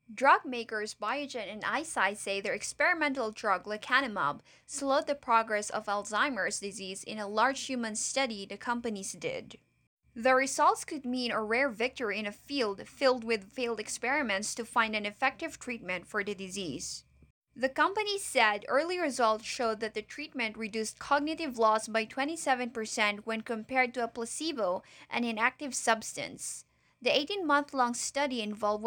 Drug makers Biogen and Eisai say their experimental drug lecanemab slowed the progress of Alzheimer's disease in a large human study the companies did. The results could mean a rare victory in a field filled with failed experiments to find an effective treatment for the disease. The company said early results showed that the treatment reduced cognitive loss by 27% when compared to a placebo, an inactive substance. The 18-month long study involved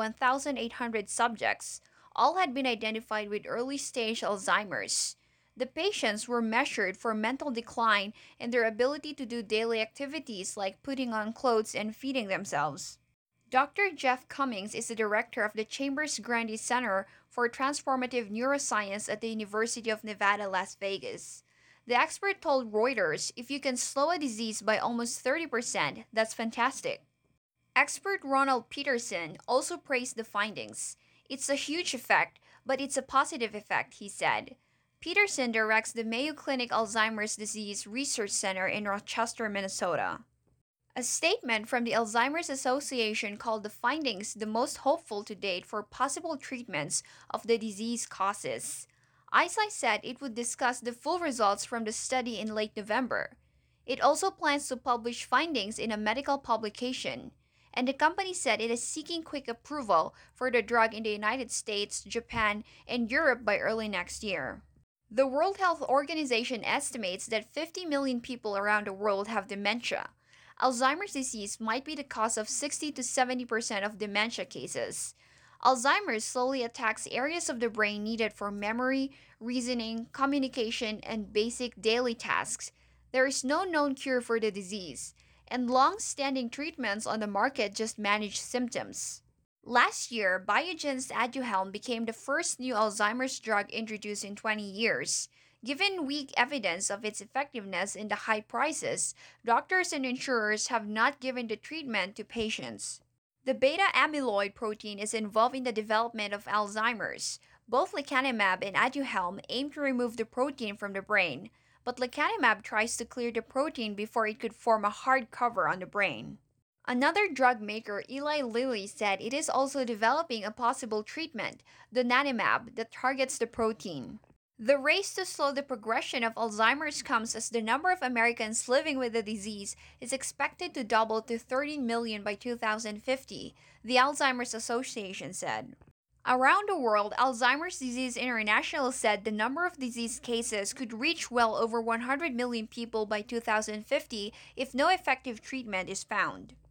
1,800 subjects. All had been identified with early stage Alzheimer's. The patients were measured for mental decline and their ability to do daily activities like putting on clothes and feeding themselves. Dr. Jeff Cummings is the director of the Chambers Grandi Center for Transformative Neuroscience at the University of Nevada, Las Vegas. The expert told Reuters, if you can slow a disease by almost 30%, that's fantastic. Expert Ronald Peterson also praised the findings. It's a huge effect, but it's a positive effect, he said. Peterson directs the Mayo Clinic Alzheimer's Disease Research Center in Rochester, Minnesota. A statement from the Alzheimer's Association called the findings the most hopeful to date for possible treatments of the disease causes. Eisai said it would discuss the full results from the study in late November. It also plans to publish findings in a medical publication, and the company said it is seeking quick approval for the drug in the United States, Japan, and Europe by early next year. The World Health Organization estimates that 50 million people around the world have dementia. Alzheimer's disease might be the cause of 60 to 70% of dementia cases. Alzheimer's slowly attacks areas of the brain needed for memory, reasoning, communication, and basic daily tasks. There is no known cure for the disease, and long standing treatments on the market just manage symptoms. Last year, Biogen's Aduhelm became the first new Alzheimer's drug introduced in 20 years. Given weak evidence of its effectiveness and the high prices, doctors and insurers have not given the treatment to patients. The beta amyloid protein is involved in the development of Alzheimer's. Both lecanemab and Aduhelm aim to remove the protein from the brain, but lecanemab tries to clear the protein before it could form a hard cover on the brain. Another drug maker, Eli Lilly, said it is also developing a possible treatment, donanemab, that targets the protein. The race to slow the progression of Alzheimer's comes as the number of Americans living with the disease is expected to double to 13 million by 2050, the Alzheimer's Association said. Around the world, Alzheimer's Disease International said the number of disease cases could reach well over 100 million people by 2050 if no effective treatment is found.